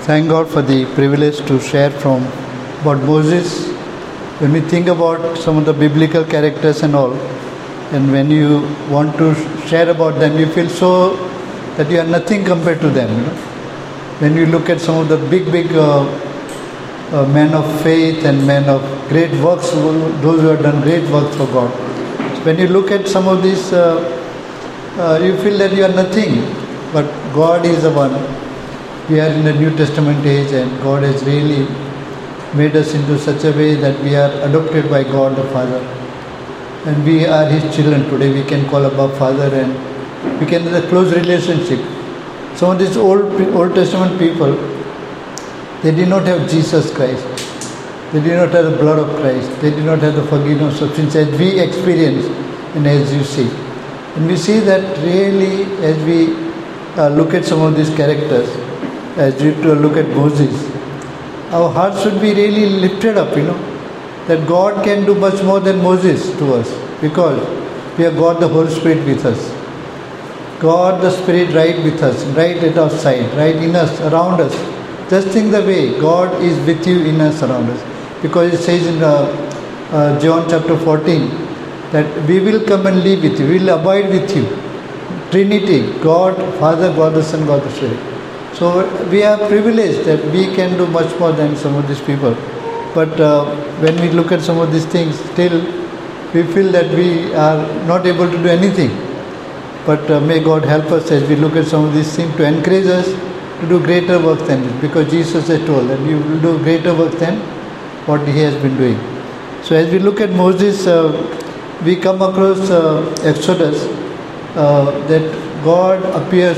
Thank God for the privilege to share from about Moses. When we think about some of the biblical characters and all, and when you want to share about them, you feel so that you are nothing compared to them. When you look at some of the big men of faith and men of great works, those who have done great works for God. So when you look at some of these, you feel that you are nothing, but God is the one. We are in the New Testament age, and God has really made us into such a way that we are adopted by God the Father, and we are His children. Today we can call Abba Father, and we can have a close relationship. Some of these Old Testament people, they did not have Jesus Christ. They did not have the blood of Christ. They did not have the forgiveness of sins as we experience and as you see. And we see that really as we look at some of these characters, as we look at Moses, our hearts should be really lifted up, that God can do much more than Moses to us, because we have got the Holy Spirit with us. God the Spirit right with us, right at our side, right in us, around us. Just think the way God is with you, in us, around us. Because it says in John chapter 14 that we will come and live with you, we will abide with you. Trinity, God, Father, God the Son, God the Spirit. So we are privileged that we can do much more than some of these people. But when we look at some of these things, still we feel that we are not able to do anything. But may God help us as we look at some of these things to encourage us to do greater work than this. Because Jesus has told that you will do greater work than what He has been doing. So as we look at Moses, we come across Exodus, that God appears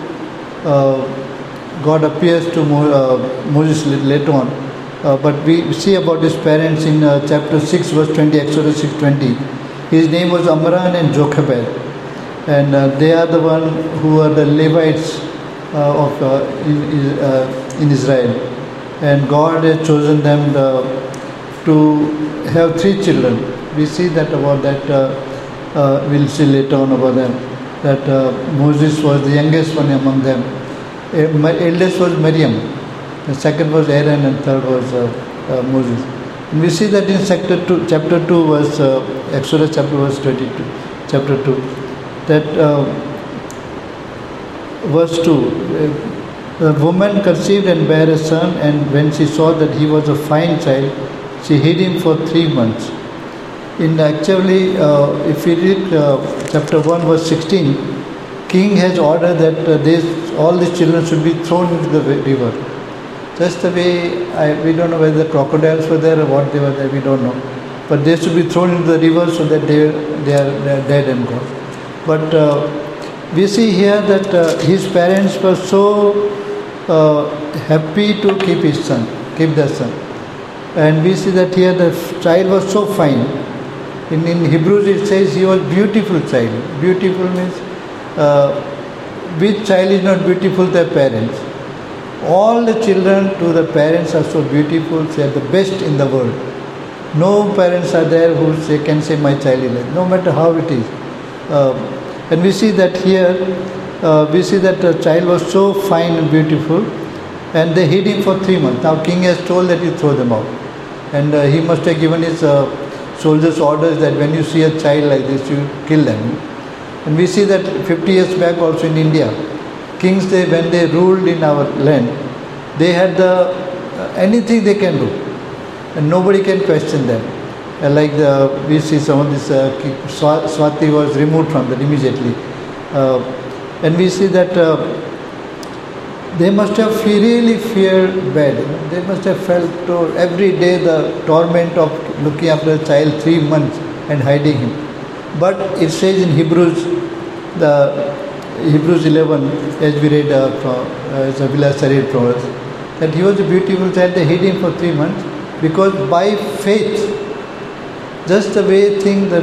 to Moses later on, but we see about his parents in chapter 6 verse 20, Exodus 6:20. His name was Amram and Jochebed, and they are the one who are the Levites in Israel, and God has chosen them to have 3 children. We see that about that, we'll see later on about them, that Moses was the youngest one among them. My eldest was Miriam, the second was Aaron, and third was Moses. And we see that in chapter 2 verse, Exodus chapter 2, that verse 2, the woman conceived and bare a son, and when she saw that he was a fine child, she hid him for 3 months. Actually, if we read chapter 1 verse 16, King has ordered that all these children should be thrown into the river. Just the way, we don't know whether the crocodiles were there or what they were there, we don't know. But they should be thrown into the river so that they are dead and gone. But we see here that his parents were so happy to keep their son. And we see that here the child was so fine. In Hebrews it says he was beautiful child. Beautiful means which child is not beautiful to their parents? All the children to the parents are so beautiful, they are the best in the world. No parents are there who can say my child is like, no matter how it is. And we see that here, we see that the child was so fine and beautiful, and they hid him for 3 months. Now king has told that you throw them out. And he must have given his soldiers orders that when you see a child like this, you kill them. And we see that 50 years back also in India, kings, when they ruled in our land, they had anything they can do, and nobody can question them. We see some of this, Swati was removed from that immediately. And we see that they must have really feared bad. They must have felt every day the torment of looking after a child 3 months and hiding him. But it says in Hebrews 11, as we read as Abhilasha read from us, that he was a beautiful child. They hid him for 3 months because by faith, just the way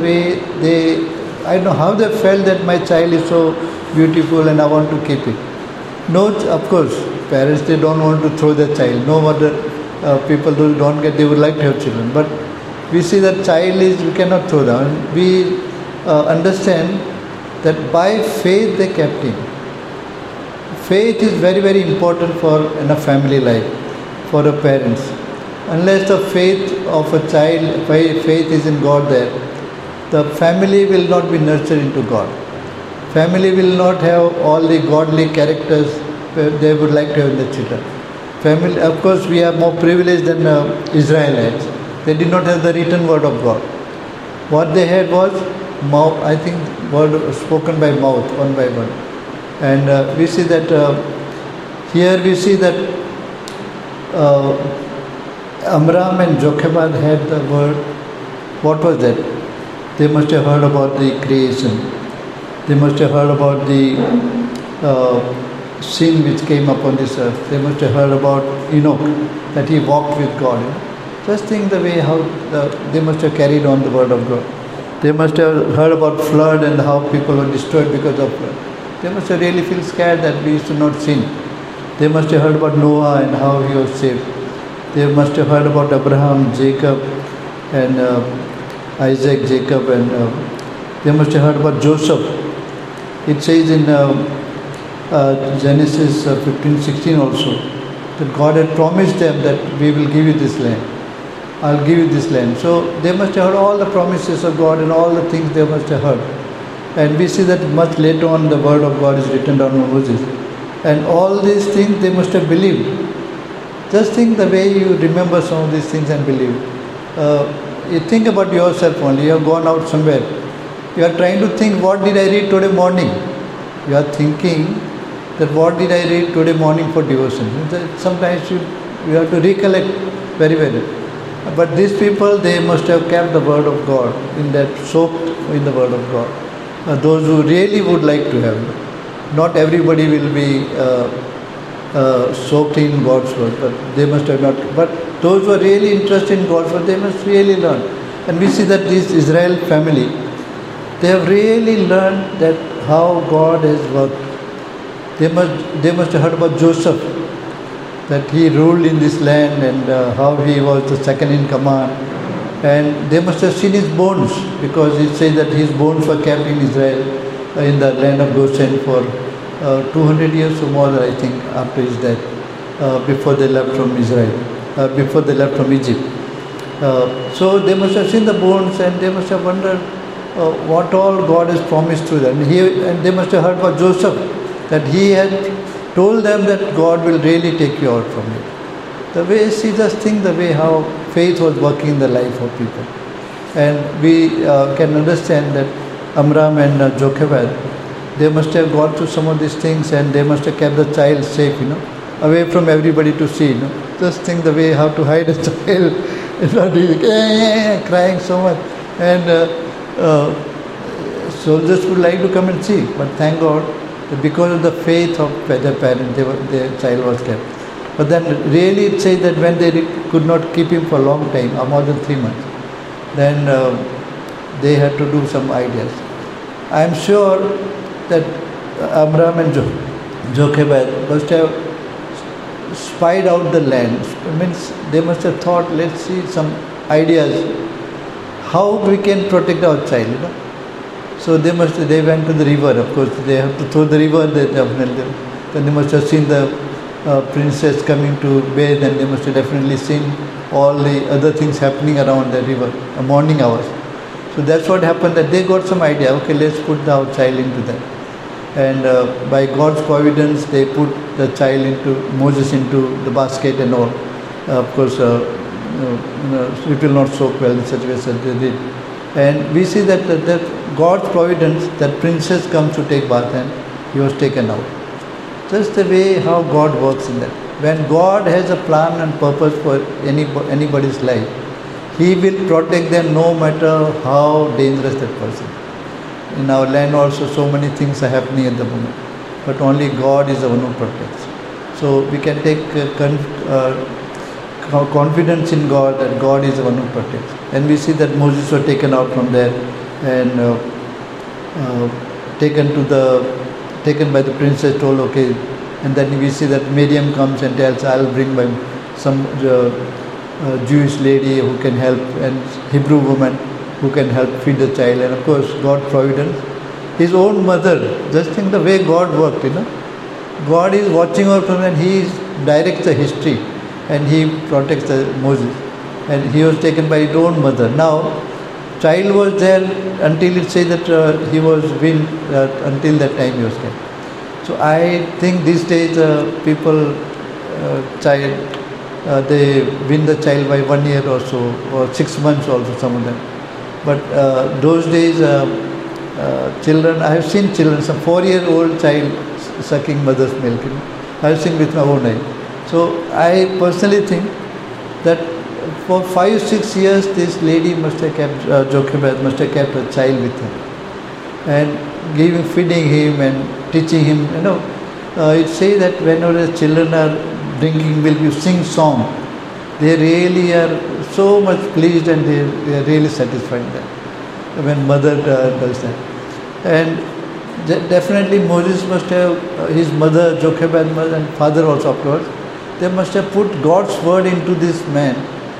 I don't know how they felt that my child is so beautiful and I want to keep it. No, of course, parents, they don't want to throw their child. No wonder people who don't get, they would like to have children. But we see that we cannot throw down. We understand that by faith they kept him. faith is very, very important for in a family life, for a parents. Unless the faith of a child, faith is in God there, the family will not be nurtured into God. Family will not have all the godly characters they would like to have in the children. Family, of course, we are more privileged than Israelites. They did not have the written word of God. What they had was mouth, I think, word spoken by mouth, one by one. And we see that here we see that Amram and Jochebed had the word. What was that? They must have heard about the creation. They must have heard about the sin which came upon this earth. They must have heard about Enoch, that he walked with God. Just think the way how they must have carried on the word of God. They must have heard about flood and how people were destroyed because of flood. They must have really feel scared that we should not sin. They must have heard about Noah and how he was saved. They must have heard about Abraham, Jacob, and Isaac, Jacob, and they must have heard about Joseph. It says in Genesis 15:16 also that God had promised them that we will give you this land. I'll give you this land. So they must have heard all the promises of God and all the things they must have heard. And we see that much later on the word of God is written down on Moses. And all these things they must have believed. Just think the way you remember some of these things and believe. You think about yourself only. You have gone out somewhere. You are trying to think, what did I read today morning? You are thinking that what did I read today morning for devotion. Sometimes you have to recollect very well. But these people, they must have kept the word of God, in that soaked in the word of God. Those who really would like to have it. Not everybody will be soaked in God's word, but they must have not. But those who are really interested in God's word, they must really learn. And we see that this Israel family, they have really learned that how God has worked. They must have heard about Joseph, that he ruled in this land and how he was the second in command. And they must have seen his bones, because it says that his bones were kept in Israel, in the land of Goshen for 200 years or more, I think, after his death, before they left from Israel, before they left from Egypt. So they must have seen the bones and they must have wondered what all God has promised to them. And they must have heard about Joseph, that he had told them that God will really take you out from it. The way, see, just think the way how faith was working in the life of people. And we can understand that Amram and Jochebed, they must have gone through some of these things and they must have kept the child safe, away from everybody to see, Just think the way how to hide a child, crying so much. And soldiers would like to come and see, but thank God, because of the faith of their parents, their child was kept. But then really it says that when they could not keep him for a long time, more than 3 months, then they had to do some ideas. I am sure that Amram and Jochebed must have spied out the land. It means they must have thought, let's see some ideas, how we can protect our child, So they went to the river, of course, they have to throw the river, then they must have seen the princess coming to bathe, and they must have definitely seen all the other things happening around the river, morning hours. So that's what happened, that they got some idea, okay, let's put our child into that. And by God's providence, they put the child Moses into the basket and all. Of course, it will not soak well in such a way as they did. And we see that God's providence, that princess comes to take bath and he was taken out. Just the way how God works in that. When God has a plan and purpose for anybody's life, He will protect them no matter how dangerous that person. In our land also so many things are happening at the moment, but only God is the one who protects. So we can take confidence in God, that God is the one who protects. And we see that Moses was taken out from there and taken by the princess, told okay. And then we see that Miriam comes and tells, I'll bring by some Jewish lady who can help, and Hebrew woman who can help feed the child. And of course, God's providence. His own mother, just think the way God worked, God is watching over from and He directs the history and He protects Moses. And he was taken by his own mother. Now, child was there until it says that he was weaned, until that time he was kept. So I think these days people, they win the child by 1 year or so, or 6 months also, some of them. But those days, children, I have seen children, some 4-year-old child sucking mother's milk. I have seen with my own eye. So I personally think that for 5-6 years, this lady must have kept, Jochebed must have kept a child with her and feeding him and teaching him. It says that whenever the children are drinking milk, you sing song. They really are so much pleased and they are really satisfied that when mother does that. And definitely Moses must have, his mother, Jochebed, and father also afterwards, they must have put God's word into this man,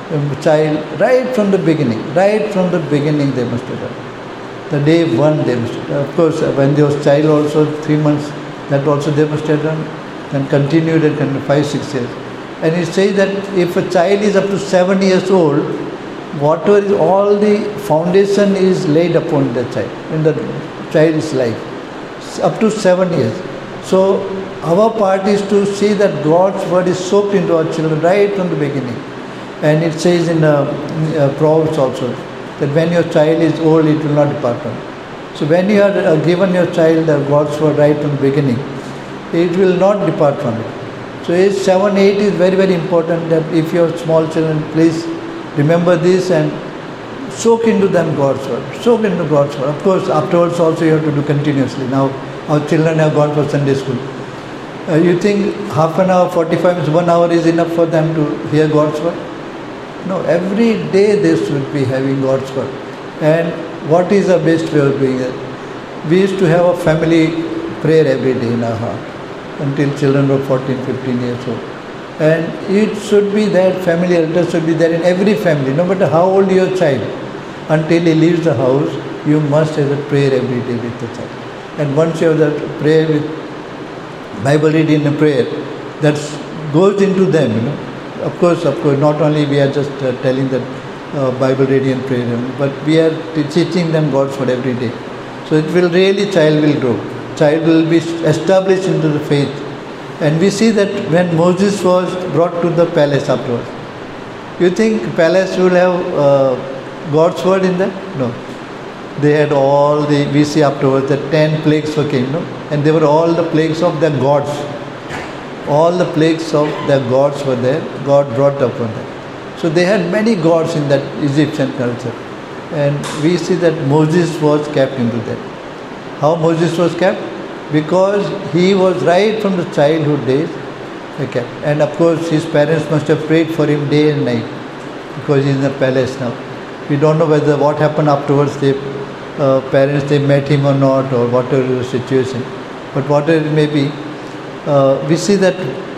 child, right from the beginning. Right from the beginning they must have done. The day one they must have done. Of course, when there was child also, 3 months, that also they must have done. Then continued and 5-6 years. And it says that if a child is up to 7 years old, whatever is, all the foundation is laid upon the child, in the child's life, up to 7 years. So our part is to see that God's word is soaked into our children right from the beginning. And it says in Proverbs also that when your child is old, it will not depart from it. So when you are given your child God's word right from the beginning, it will not depart from it. So age 7, 8 is very, very important that if you have small children, please remember this and soak into them God's word. Soak into God's word. Of course, afterwards also you have to do continuously. Now our children have gone for Sunday school. You think half an hour, 45 minutes, 1 hour is enough for them to hear God's word? No, every day they should be having God's word. And what is the best way of doing it? We used to have a family prayer every day in our heart until children were 14, 15 years old. And it should be there, family altar should be there in every family, no matter how old your child. Until he leaves the house, you must have a prayer every day with the child. And once you have that prayer with Bible reading and prayer, that goes into them, Of course, not only we are just telling that Bible reading and prayer, but we are teaching them God's word every day. So it will really, child will grow. Child will be established into the faith. And we see that when Moses was brought to the palace afterwards, you think palace will have God's word in that? No. They had all we see afterwards the 10 plagues came, and they were all the plagues of their gods. All the plagues of their gods were there, God brought upon them. So they had many gods in that Egyptian culture. And we see that Moses was kept into that. How Moses was kept? Because he was right from the childhood days kept. And of course his parents must have prayed for him day and night because he's in the palace now. We don't know whether what happened afterwards, parents they met him or not, or whatever the situation. But whatever it may be, we see that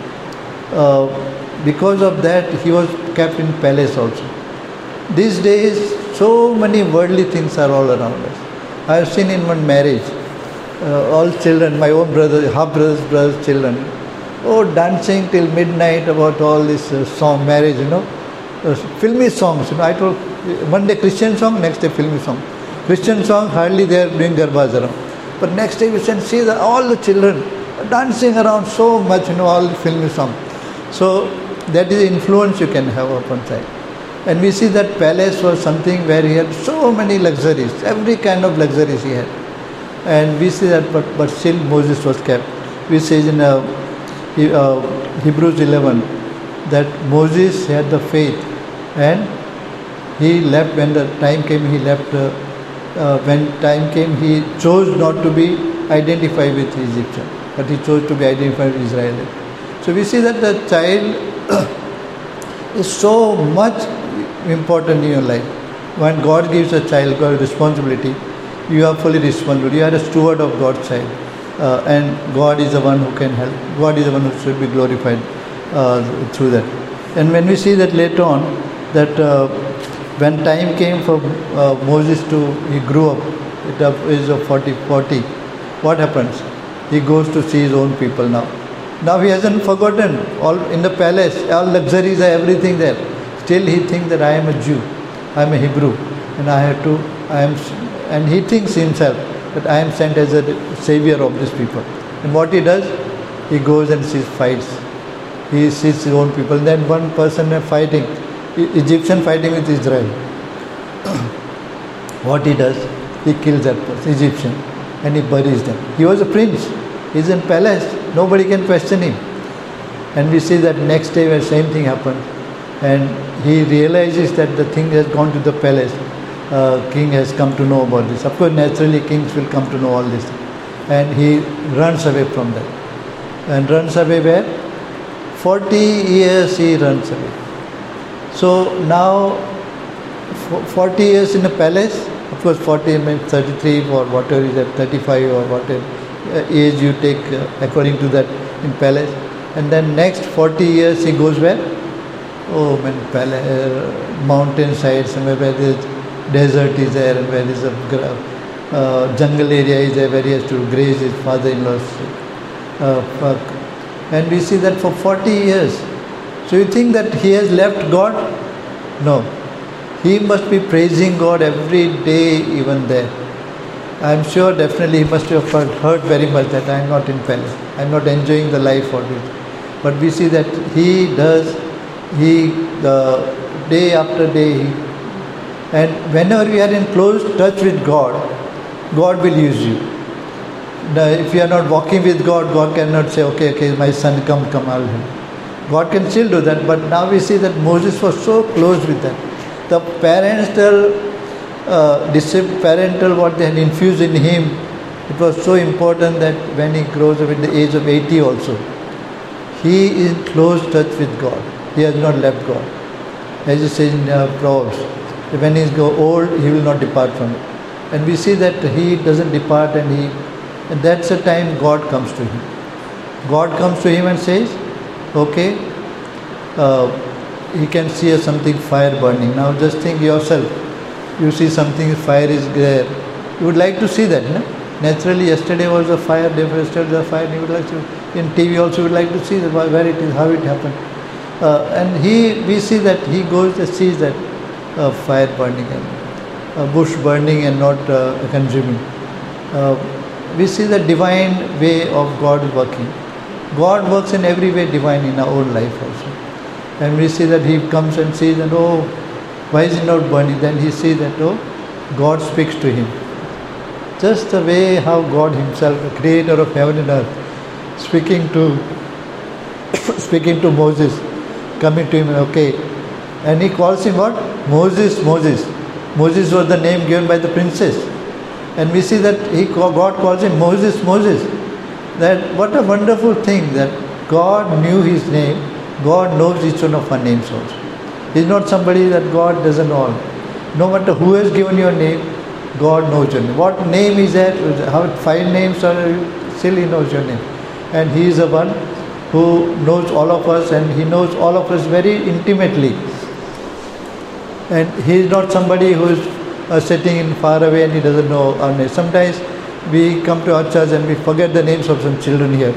because of that he was kept in palace also. These days so many worldly things are all around us. I have seen in one marriage, all children, my own brother, half brothers, children, dancing till midnight about all this song, marriage, filmy songs. I told, one day Christian song, next day filmy song. Christian song, hardly they are doing garbas around. But next day we can see that all the children dancing around so much, all the filmy song. So that is the influence you can have upon child. And we see that palace was something where he had so many luxuries, every kind of luxuries he had. And we see that, but still Moses was kept. We say in Hebrews 11 that Moses had the faith and he left when the time came, he left. When time came, he chose not to be identified with Egyptian, but he chose to be identified with Israel. So we see that the child is so much important in your life. When God gives a child God responsibility, you are fully responsible. You are a steward of God's child, and God is the one who can help. God is the one who should be glorified through that. And when we see that later on, that when time came for Moses he grew up at the age of 40, what happens? He goes to see his own people now. Now he hasn't forgotten. All in the palace, all luxuries are everything there. Still he thinks that I am a Jew, I am a Hebrew, and and he thinks himself that I am sent as a savior of these people. And what he does, he goes and sees fights. He sees his own people. Then one person fighting, Egyptian fighting with Israel. What he does, he kills that person, Egyptian, and he buries them. He was a prince. He's in palace. Nobody can question him. And we see that next day where same thing happened. And he realizes that the thing has gone to the palace. King has come to know about this. Of course, naturally, kings will come to know all this. And he runs away from that. And runs away where? 40 years he runs away. So now, 40 years in a palace. Of course, 40 means 33 or whatever is at 35 or whatever age you take according to that in palace. And then next 40 years he goes where? Oh man, mountain side, somewhere where the desert is there and where there is a jungle area is there where he has to graze his father-in-law's and we see that for 40 years. So you think that he has left God? No. He must be praising God every day even there. I am sure definitely he must have hurt very much that I am not in palace. I am not enjoying the life of it. But we see that he does, day after day, and whenever we are in close touch with God, God will use you. Now, if you are not walking with God, God cannot say, okay, my son, come, I'll help. God can still do that, but now we see that Moses was so close with that. The parental what they had infused in him, it was so important that when he grows up at the age of 80 also, he is in close touch with God. He has not left God. As it says in Proverbs, when he is old, he will not depart from it. And we see that he doesn't depart, and that's the time God comes to him. God comes to him and says, okay, he can see something fire burning. Now just think yourself, you see something, fire is there. You would like to see that, no? Naturally, yesterday was a fire, day before yesterday was a fire, you would like to, in TV also you would like to see that, where it is, how it happened. And we see that he goes and sees that fire burning and a bush burning and not consuming. We see the divine way of God working. God works in every way divine in our own life also. And we see that he comes and sees that, oh, why is it not burning? Then he sees that, oh, God speaks to him. Just the way how God himself, the creator of heaven and earth, speaking to Moses, coming to him, okay. And he calls him what? Moses. Moses was the name given by the princess. And we see that God calls him Moses. That what a wonderful thing that God knew his name. God knows each one of our names also. He is not somebody that God doesn't know. No matter who has given your name, God knows your name. What name is that? How 5 names are, still he knows your name. And he is the one who knows all of us, and he knows all of us very intimately. And he is not somebody who is sitting in far away and he doesn't know our name. Sometimes we come to our church and we forget the names of some children here.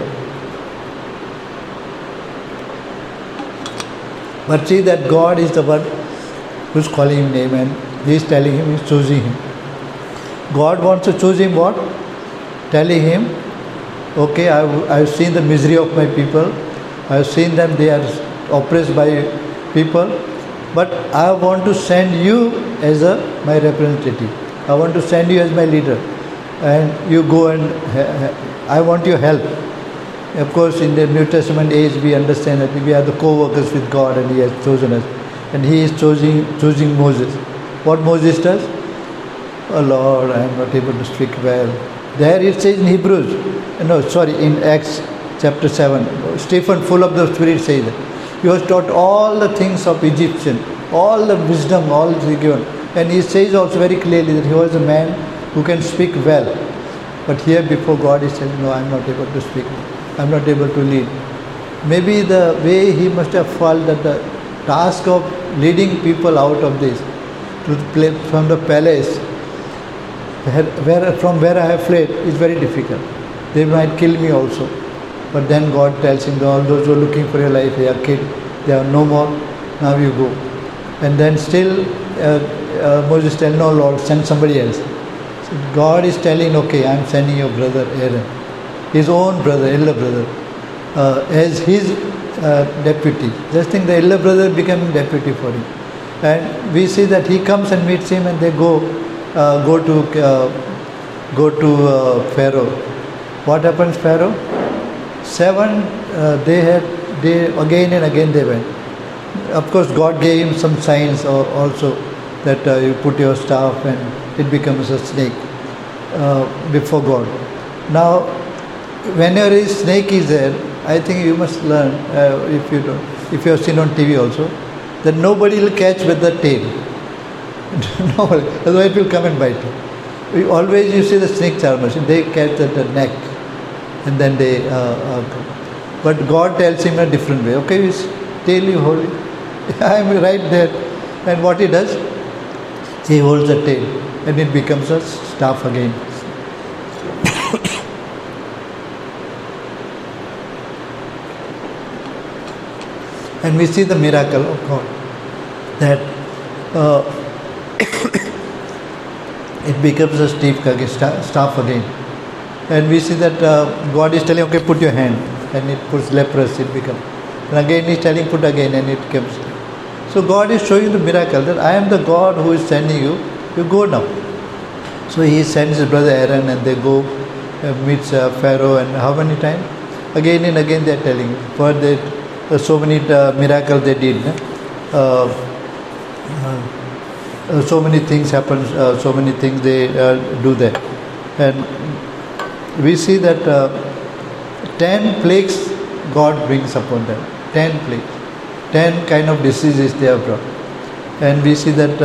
But see that God is the one who is calling him name, and he is telling him, he is choosing him. God wants to choose him what? Telling him, okay, I have seen the misery of my people. I have seen them, they are oppressed by people. But I want to send you as my representative. I want to send you as my leader. And you go and I want your help. Of course, in the New Testament age, we understand that we are the co-workers with God and he has chosen us. And he is choosing Moses. What Moses does? Oh Lord, I am not able to speak well. There it says in in Acts chapter 7, Stephen, full of the Spirit, says that he was taught all the things of Egyptian, all the wisdom, all the given. And he says also very clearly that he was a man who can speak well. But here before God he says, no, I am not able to speak. I am not able to lead. Maybe the way he must have felt that the task of leading people out of this, from the palace, from where I have fled, is very difficult. They might kill me also. But then God tells him, all those who are looking for your life, they are killed, they are no more, now you go. And then still Moses tells, no Lord, send somebody else. So God is telling, okay, I am sending your brother Aaron, his own brother, elder brother, as his deputy. Just think the elder brother became deputy for him. And we see that he comes and meets him, and they go to Pharaoh. What happens, Pharaoh? They again and again they went. Of course, God gave him some signs also, that you put your staff and it becomes a snake before God. Now, whenever a snake is there, I think you must learn, if you have seen on TV also, that nobody will catch with the tail. Nobody, otherwise it will come and bite you. Always you see the snake charmers, they catch at the neck, and then they come. But God tells him a different way. Okay, his tail you hold it. I am right there. And what he does? He holds the tail, and it becomes a staff again. And we see the miracle of God, that it becomes a staff again. And we see that God is telling, okay, put your hand, and it puts leprosy, it becomes. And again he is telling, put again, and it comes. So God is showing the miracle that I am the God who is sending you, you go now. So he sends his brother Aaron, and they go, meets Pharaoh, and how many times? Again and again they are telling, for that so many miracles they did. So many things happen, so many things they do there. And we see that 10 plagues God brings upon them. 10 plagues. 10 kind of diseases they have brought. And we see that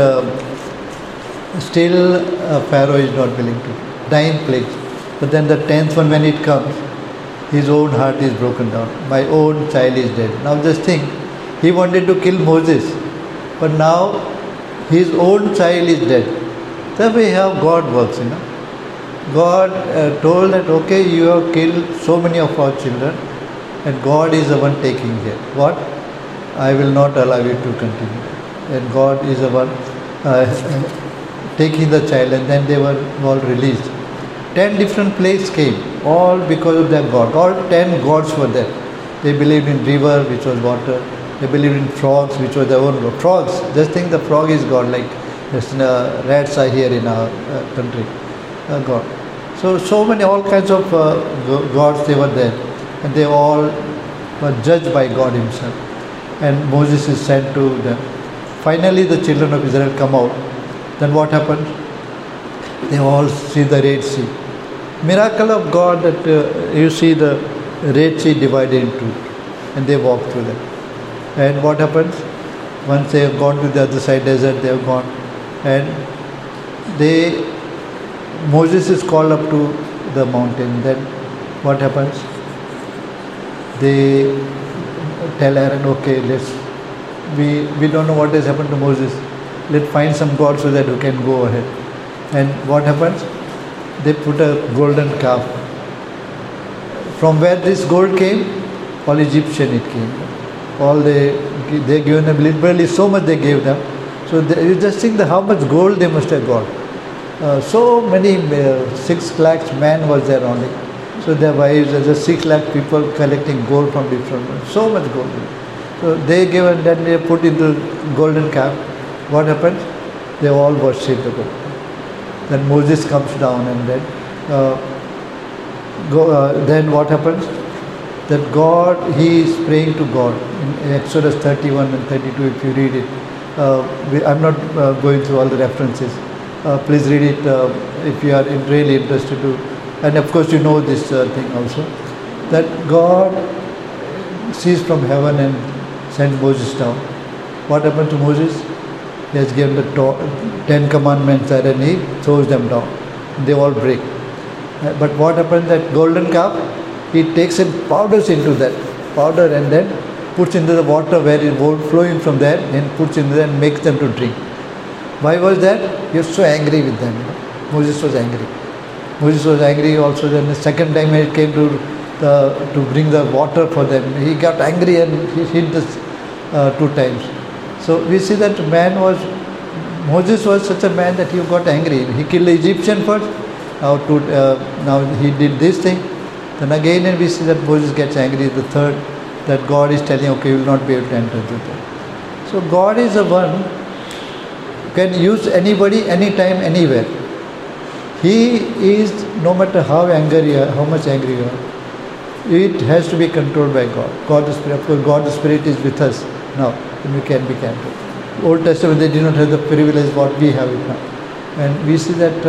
still Pharaoh is not willing to. 9 plagues. But then the 10th one, when it comes, his own heart is broken down. My own child is dead. Now just think, he wanted to kill Moses, but now his own child is dead. That's how God works, God told that, okay, you have killed so many of our children, and God is the one taking care. What? I will not allow you to continue. And God is the one taking the child, and then they were all released. 10 different plagues came, all because of their God. All 10 gods were there. They believed in river, which was water. They believed in frogs, which was their own God. Frogs, just think the frog is God, like rats are here in our country. God. So many, all kinds of gods they were there. And they all were judged by God himself. And Moses is sent to them. Finally the children of Israel come out. Then what happened? They all see the Red Sea. Miracle of God that you see the Red Sea divided in two, and they walk through that. And what happens? Once they have gone to the other side desert, they have gone, and Moses is called up to the mountain. Then what happens? They tell Aaron, okay, we don't know what has happened to Moses. Let's find some God so that we can go ahead. And what happens? They put a golden calf. From where this gold came? All Egyptian it came. All they given them, literally so much they gave them. So you just think how much gold they must have got. So many, 6 lakhs man was there only. So their wives, just 6 lakh people collecting gold from different ones. So much gold. So they gave, and then they put into golden calf. What happens? They all worship the gold. Then Moses comes down, and then then what happens? That God, he is praying to God in Exodus 31 and 32. If you read it, I'm not going through all the references. Please read it if you are really interested to. And of course, you know this thing also, that God sees from heaven and sends Moses down. What happened to Moses? He has given the 10 commandments there, and he throws them down. They all break. But what happens, that golden calf, he takes and powders into that powder, and then puts into the water where it was flowing from there, and puts into there and makes them to drink. Why was that? He was so angry with them. Moses was angry. Moses was angry also. Then the second time when it came to to bring the water for them. He got angry and he hit this 2 times. So we see that Moses was such a man that he got angry. He killed the Egyptian first. Now he did this thing. Then again, and we see that Moses gets angry. The third, that God is telling, okay, you will not be able to enter through that. So God is the one who can use anybody, anytime, anywhere. He is, no matter how angry you are, how much angry you are, it has to be controlled by God. God the Spirit, of course, God the Spirit is with us now, and we can be controlled. Old Testament, they did not have the privilege what we have it now. And we see that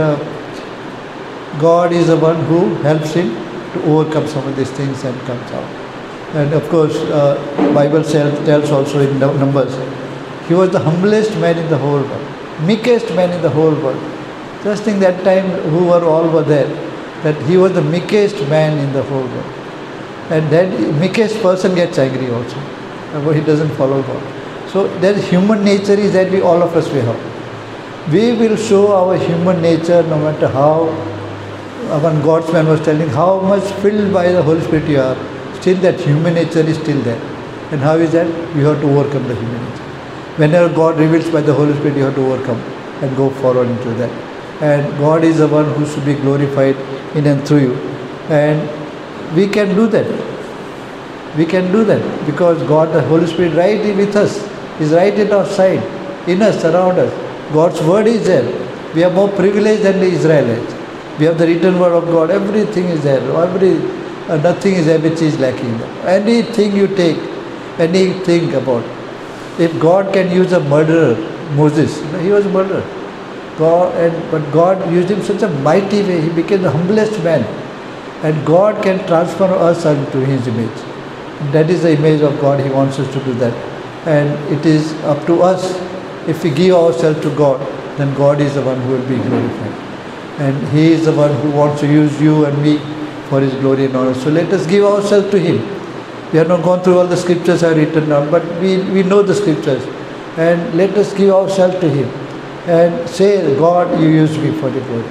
God is the one who helps him to overcome some of these things and comes out. And of course, Bible tells also in Numbers, he was the humblest man in the whole world, meekest man in the whole world. Just think that time all were there, that he was the meekest man in the whole world. And that meekest person gets angry also, but he doesn't follow God. So that human nature is that all of us we have. We will show our human nature no matter how. When God's man was telling how much filled by the Holy Spirit you are, still that human nature is still there. And how is that? You have to overcome the human nature. Whenever God reveals by the Holy Spirit, you have to overcome and go forward into that. And God is the one who should be glorified in and through you. And we can do that. We can do that because God, the Holy Spirit, right with us, is right at our side, in us, around us. God's word is there. We are more privileged than the Israelites. We have the written word of God. Everything is there. Nothing is there which is lacking. Anything you take, anything about. If God can use a murderer, Moses, he was a murderer. But God used him such a mighty way. He became the humblest man. And God can transform us into his image. That is the image of God. He wants us to do that. And it is up to us. If we give ourselves to God, then God is the one who will be glorified. And he is the one who wants to use you and me for his glory and honor. So let us give ourselves to him. We have not gone through all the scriptures I have written down, but we know the scriptures. And let us give ourselves to him. And say, God, you used me for the glory.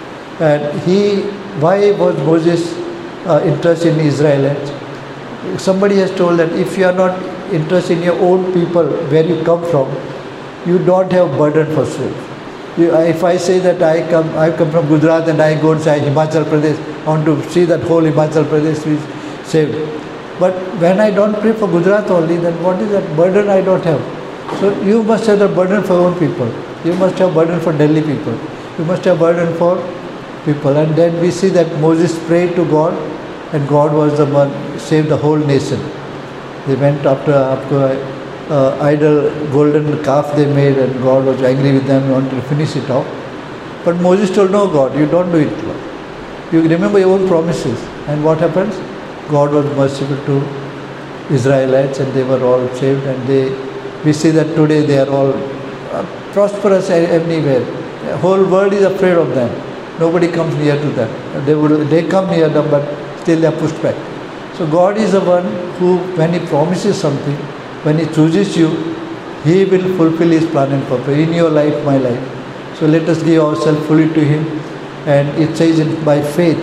And why was Moses interested in Israelites? Somebody has told that if you are not interested in your own people, where you come from, you don't have burden for souls. If I say that I come from Gujarat and I go and say Himachal Pradesh, I want to see that whole Himachal Pradesh is saved. But when I don't pray for Gujarat only, then what is that burden I don't have? So you must have the burden for your own people. You must have burden for Delhi people. You must have burden for people. And then we see that Moses prayed to God, and God was the one who saved the whole nation. They went after idol golden calf they made, and God was angry with them, wanted to finish it off. But Moses told, no God, you don't do it, Lord. You remember your own promises. And what happens? God was merciful to Israelites, and they were all saved. And we see that today they are all prosperous everywhere. The whole world is afraid of them. Nobody comes near to them. They come near them, but still they are pushed back. So God is the one who, when he promises something, when he chooses you, he will fulfill his plan and purpose in your life, my life. So let us give ourselves fully to him. And it says by faith,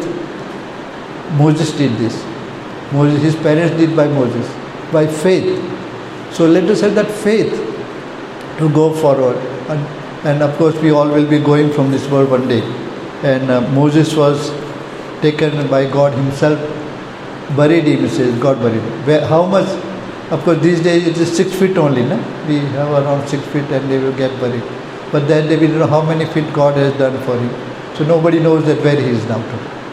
Moses did this. His parents did by Moses. By faith. So let us have that faith to go forward. And of course we all will be going from this world one day. And Moses was taken by God himself, buried him, it says, God buried him. How much? Of course these days it is 6 feet only. No? We have around 6 feet and they will get buried. But then we don't know how many feet God has done for him. So nobody knows that where he is now.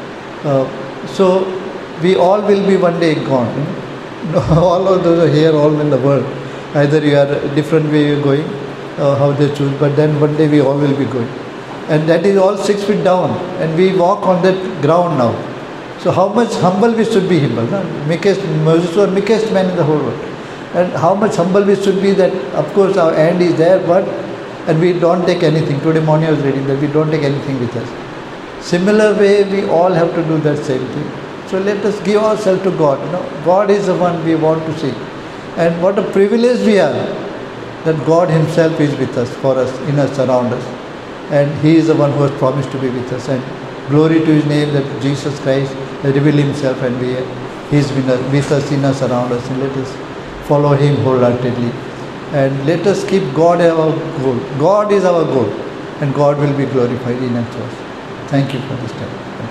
So we all will be one day gone. All of those are here, all in the world. Either you are a different way you're going, how they choose, but then one day we all will be going. And that is all 6 feet down, and we walk on that ground now. So how much humble we should be humble. No? Moses was the meekest man in the whole world. And how much humble we should be that, of course, our hand is there, and we don't take anything. Today morning I was reading that we don't take anything with us. Similar way, we all have to do that same thing. So let us give ourselves to God. God is the one we want to see. And what a privilege we are that God himself is with us, for us, in us, around us. And he is the one who has promised to be with us. And glory to his name that Jesus Christ has revealed himself and we He's with us, in us, around us, and let us follow Him wholeheartedly. And let us keep God our goal. God is our goal, and God will be glorified in and through us. Thank you for this time.